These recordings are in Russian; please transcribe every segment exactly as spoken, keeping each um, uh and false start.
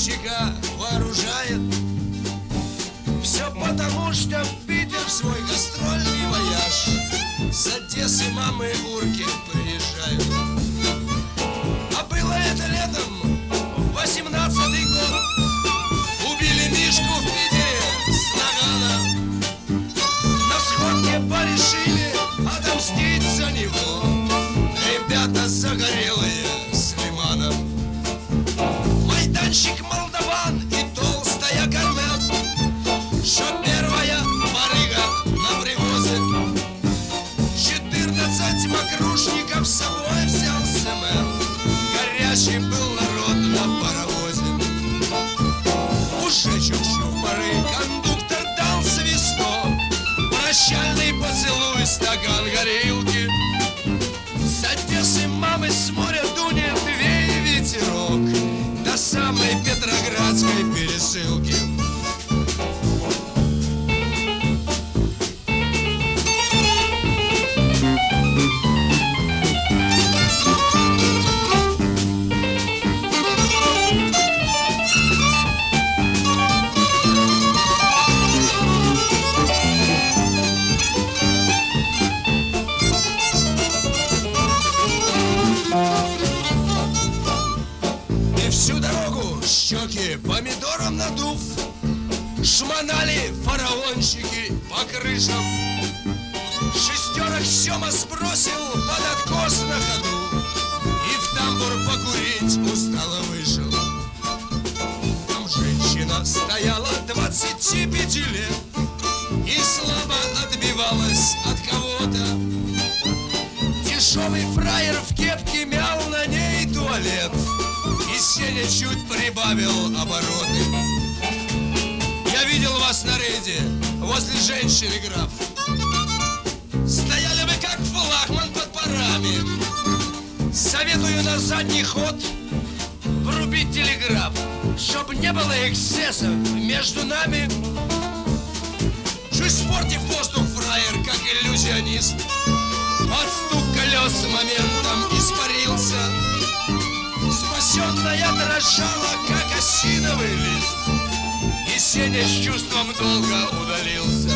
Майданчика вооружает. Все потому, что в Питер в свой гастрольный вояж с Одессы мамы урки приезжают. А было это летом, восемнадцатый год. Убили Мишку в Питере с нагана. На сходке порешили отомстить за него ребята загорелые с лимана. Майданчик молдаван и толстая Кармен, что первая барыга на привозе. Четырнадцать мокрушников с собой взял Семен. Горячий был народ на паровозе. Уже чук-чук поры кондуктор дал свисток. Прощальный поцелуй, стакан горилки. С Одессы мамы с моря дунет вей ветерок до самой Петроградской пересылки. Щеки помидором надув, шмонали фараончики по крышам. Шестерок Сема сбросил под откос на ходу и в тамбур покурить устало вышел. Там женщина стояла двадцати пяти лет и слабо отбивалась от кого-то. Дешевый фраер в кепке мял на ней туалет, и Сеня чуть прибавил обороты. Я видел вас на рейде возле женщины, граф. Стояли вы как флагман под парами. Советую на задний ход врубить телеграф, чтоб не было эксцессов между нами. Чуть испортив воздух, фраер, как иллюзионист. Под стук колес моментом испарился. Спасенная дрожала, как осиновый лист, и Сеня с чувством долго удалился.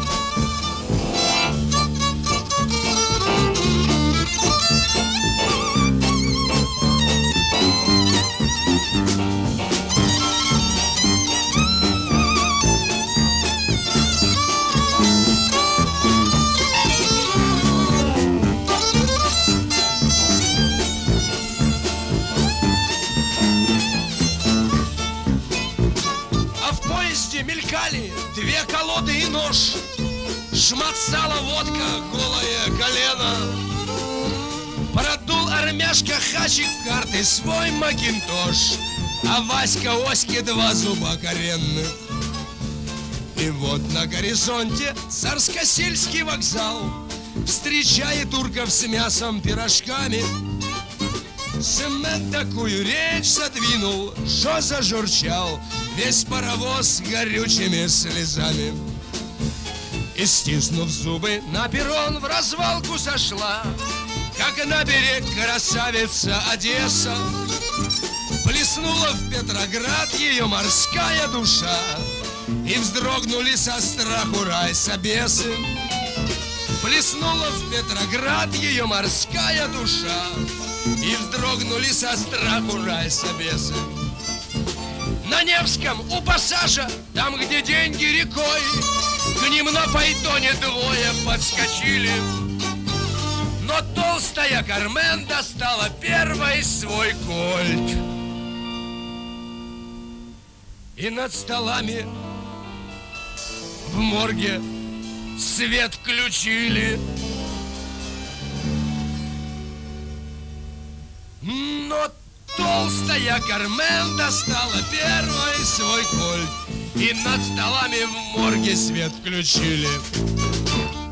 Мелькали две колоды и нож, шмат сала, водка, голое колено. Продул армяшка Хачик в карты свой макинтош, а Васька Оське два зуба коренных. И вот на горизонте Царскосельский вокзал встречает турков с мясом, пирожками. Семен такую речь задвинул, что зажурчал весь паровоз горючими слезами. И, стиснув зубы, на перрон в развалку сошла, как на берег красавица Одесса. Плеснула в Петроград ее морская душа, и вздрогнули со страху райсобесы. Плеснула в Петроград ее морская душа, и вздрогнули со страху райсобесы. На Невском у пассажа, там, где деньги рекой, к ним на фаэтоне двое подскочили. Но толстая Кармен достала первой свой кольт. И над столами в морге свет включили. Но толстая Кармен достала первой свой кольт, и над столами в морге свет включили.